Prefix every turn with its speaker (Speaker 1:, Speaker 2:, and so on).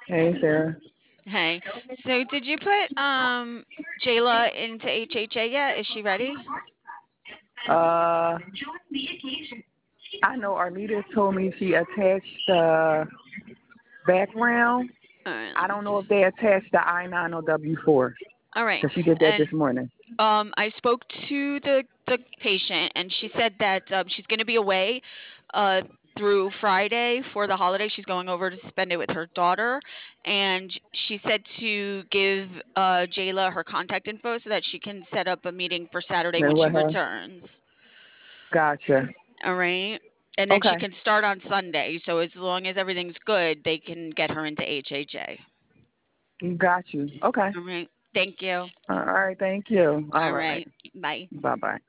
Speaker 1: Hey, Sarah.
Speaker 2: Hey. So did you put Jayla into HHA yet? Is she ready?
Speaker 1: Uh, I know Arnita told me she attached the background.
Speaker 2: All right,
Speaker 1: I
Speaker 2: let me
Speaker 1: don't know
Speaker 2: see.
Speaker 1: if they attached the I-9 or W-4
Speaker 2: All right.
Speaker 1: because she did that
Speaker 2: And
Speaker 1: this morning.
Speaker 2: I spoke to the patient, and she said that she's going to be away uh, through Friday for the holiday. She's going over to spend it with her daughter, and she said to give Jayla her contact info so that she can set up a meeting for Saturday when
Speaker 1: Then
Speaker 2: she
Speaker 1: what her?
Speaker 2: returns.
Speaker 1: Gotcha.
Speaker 2: All right. And then she
Speaker 1: Okay.
Speaker 2: can start on Sunday. So as long as everything's good, they can get her into HHA.
Speaker 1: Got you. Okay.
Speaker 2: All right. Thank you.
Speaker 1: All right. Thank you. All
Speaker 2: All
Speaker 1: right.
Speaker 2: right. Bye.
Speaker 1: Bye-bye.